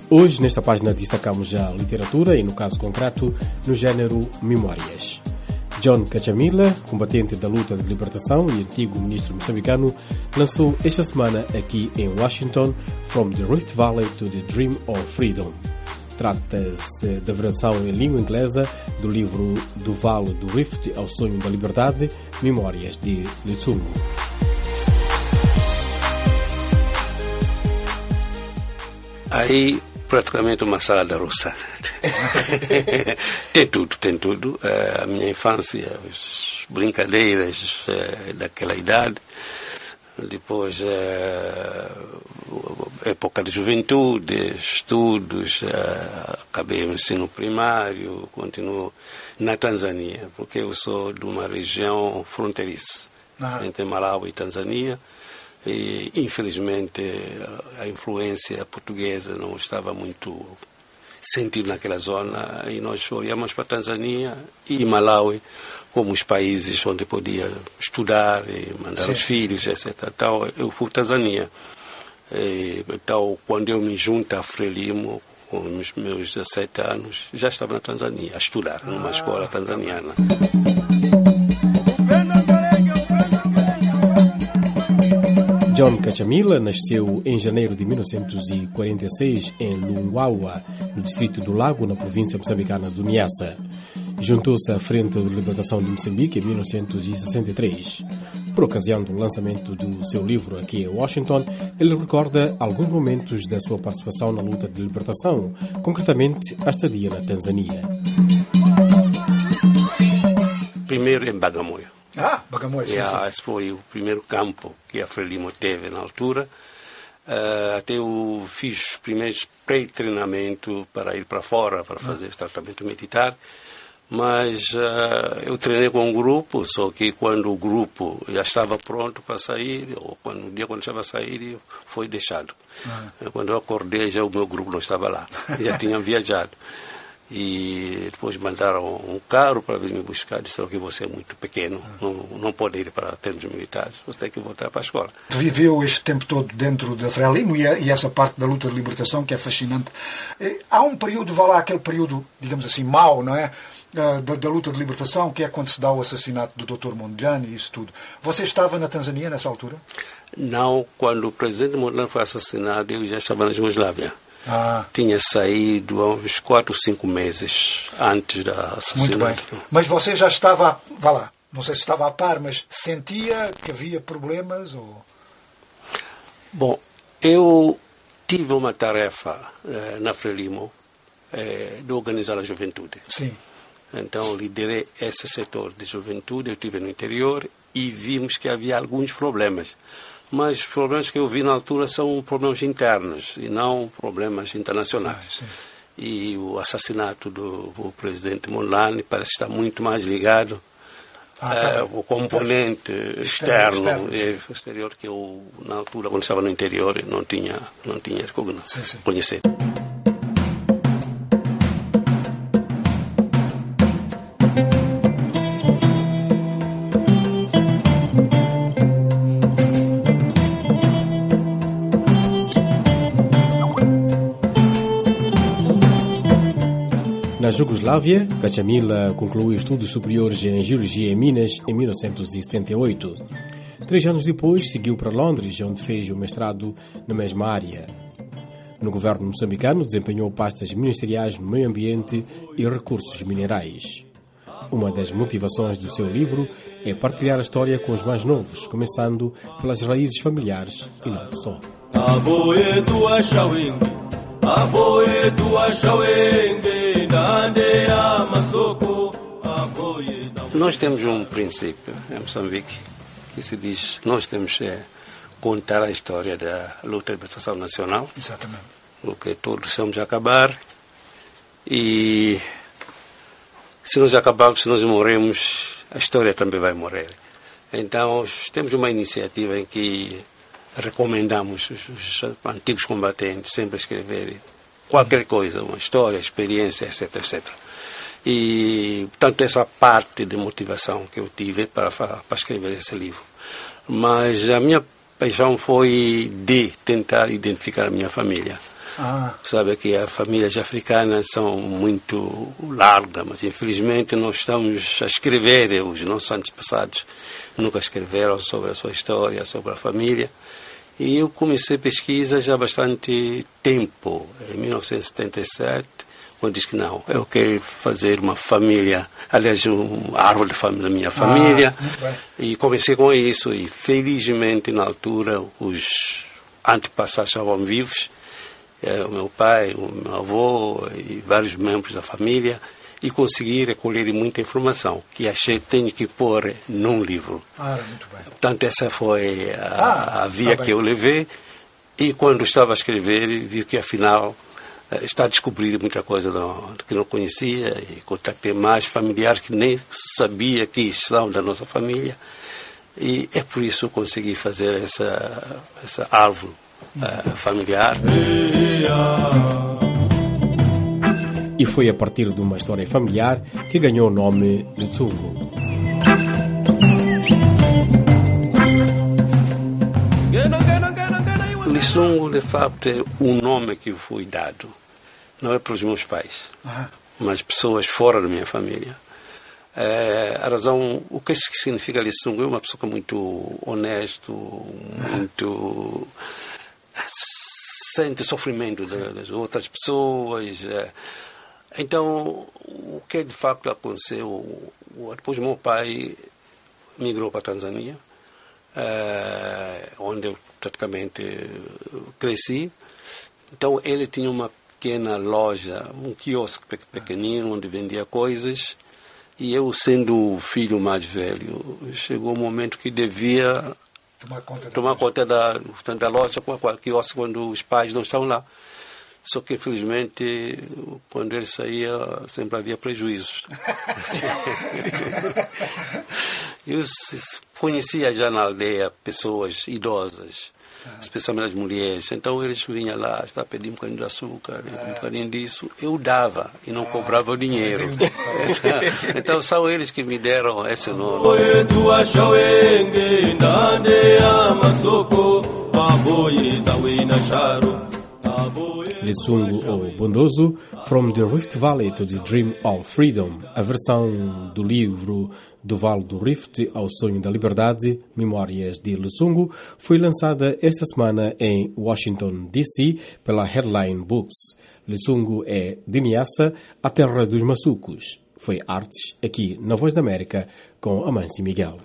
Hoje, nesta página, destacamos a literatura e, no caso concreto, no género Memórias. John Kachamila, combatente da luta de libertação e antigo ministro moçambicano, lançou esta semana aqui em Washington From the Rift Valley to the Dream of Freedom. Trata-se da versão em língua inglesa do livro Do Vale do Rift ao Sonho da Liberdade, Memórias de Litsungu. Aí, praticamente uma salada russa. Tem tudo. A minha infância, as brincadeiras daquela idade, depois época de juventude, estudos, acabei o ensino primário, continuo na Tanzânia, porque eu sou de uma região fronteiriça entre Malawi e Tanzânia. E, infelizmente, a influência portuguesa não estava muito sentida naquela zona e nós olhamos para a Tanzânia e Malawi como os países onde podia estudar e mandar os filhos, etc. Então, eu fui para a Tanzânia. Então, quando eu me junto a Frelimo, com os meus 17 anos, já estava na Tanzânia, a estudar numa escola tanzaniana. John Kachamila nasceu em janeiro de 1946 em Lungawa, no distrito do Lago, na província moçambicana do Niassa. Juntou-se à Frente de Libertação de Moçambique em 1963. Por ocasião do lançamento do seu livro aqui em Washington, ele recorda alguns momentos da sua participação na luta de libertação, concretamente a estadia na Tanzânia. Primeiro em Bagamoyo. Bagamoyo, sim. Esse foi o primeiro campo que a Frelimo teve na altura. Até eu fiz os primeiros pré-treinamento para ir para fora, para fazer tratamento militar. Mas eu treinei com um grupo, só que quando o grupo já estava pronto para sair, ou no dia quando estava a sair, foi deixado. Quando eu acordei, já o meu grupo não estava lá, já tinham viajado. E depois mandaram um carro para vir me buscar, disseram que você é muito pequeno, não pode ir para termos militares, você tem que voltar para a escola. Viveu este tempo todo dentro da Frelimo e essa parte da luta de libertação que é fascinante. Há um período, vá lá, aquele período, digamos assim, mau, não é? Da luta de libertação, que é quando se dá o assassinato do Dr. Mondlane e isso tudo. Você estava na Tanzânia nessa altura? Não, quando o presidente Mondlane foi assassinado, eu já estava na Jugoslávia. Tinha saído há uns 4 ou 5 meses antes da assassinato. Muito bem. Mas você já estava, vá lá, não sei se estava a par, mas sentia que havia problemas? Ou... Bom, eu tive uma tarefa na Frelimo de organizar a juventude. Sim. Então, liderei esse setor de juventude, eu estive no interior e vimos que havia alguns problemas. Mas os problemas que eu vi na altura são problemas internos e não problemas internacionais. E o assassinato do presidente Mondlane parece estar muito mais ligado ao componente externo e exterior que eu, na altura, quando estava no interior, não tinha reconhecido. Na Jugoslávia, Kachamila concluiu estudos superiores em Geologia e Minas em 1978. 3 anos depois, seguiu para Londres, onde fez o mestrado na mesma área. No governo moçambicano, desempenhou pastas ministeriais no meio ambiente e recursos minerais. Uma das motivações do seu livro é partilhar a história com os mais novos, começando pelas raízes familiares e não só. Nós temos um princípio em Moçambique que se diz nós temos que contar a história da luta de libertação nacional. Exatamente. Porque todos vamos acabar e se nós acabarmos, se nós morremos, a história também vai morrer. Então temos uma iniciativa em que recomendamos os antigos combatentes sempre escreverem qualquer coisa, uma história, experiência, etc, etc. E, portanto, essa parte de motivação que eu tive para escrever esse livro. Mas a minha paixão foi de tentar identificar a minha família. Sabe que as famílias africanas são muito largas, mas infelizmente nós estamos a escrever, os nossos antepassados nunca escreveram sobre a sua história, sobre a família. E eu comecei a pesquisa já há bastante tempo, em 1977, quando disse que não, eu quero fazer uma família, aliás, uma árvore de família da minha família, e comecei com isso, e felizmente na altura os antepassados estavam vivos, o meu pai, o meu avô e vários membros da família, e consegui recolher muita informação que achei que tenho que pôr num livro. Muito bem. Portanto, essa foi a via que eu levei, e quando estava a escrever, vi que afinal está a descobrir muita coisa que não conhecia, e contactei mais familiares que nem sabia que são da nossa família, e é por isso que eu consegui fazer essa árvore familiar. E foi a partir de uma história familiar que ganhou o nome Lutsungu. Lutsungu, de facto, é o nome que foi dado. Não é para os meus pais, mas pessoas fora da minha família. A razão, o que significa Lutsungu é uma pessoa muito honesta, muito sente sofrimento das outras pessoas. Então, o que de facto aconteceu, depois meu pai migrou para a Tanzânia, onde eu praticamente cresci. Então, ele tinha uma pequena loja, um quiosque pequenino, onde vendia coisas, e eu, sendo o filho mais velho, chegou um momento que devia tomar conta da loja, com a quiosque, quando os pais não estão lá. Só que, infelizmente, quando ele saía, sempre havia prejuízos. Eu conhecia já na aldeia pessoas idosas, especialmente as mulheres. Então, eles vinham lá, pedindo um bocadinho de açúcar, um bocadinho disso. Eu dava e não cobrava o dinheiro. Então, são eles que me deram esse nome. Lutsungu ou Bondoso, From the Rift Valley to the Dream of Freedom, a versão do livro Do Vale do Rift ao Sonho da Liberdade, Memórias de Lutsungu, foi lançada esta semana em Washington, D.C., pela Headline Books. Lutsungu é de Niassa, a terra dos maçucos. Foi Artes, aqui na Voz da América, com Amâncio Miguel.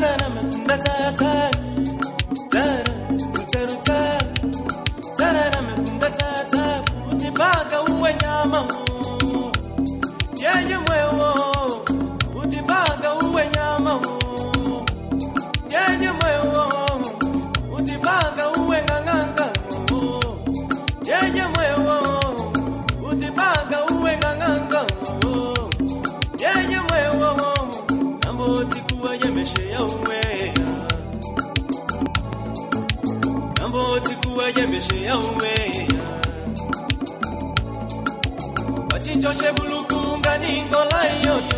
Wachinjoshe bulukunga ningola yoyo.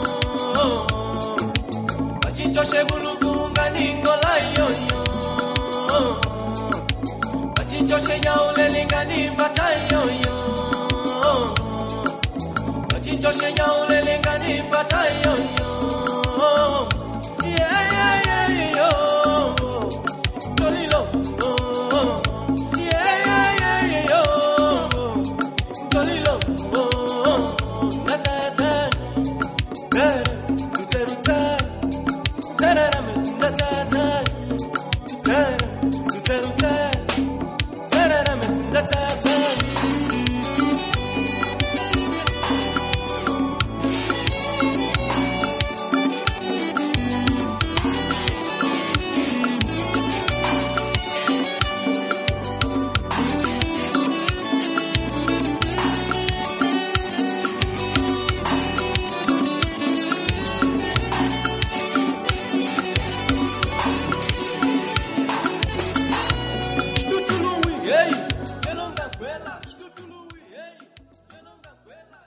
Wachinjoshe bulukunga ningola yoyo. Wachinjoshe yaule lingani batayo yo. Wachinjoshe yaule lingani batayo yo. Yeah yeah yeah yo. Tolilo. Hey!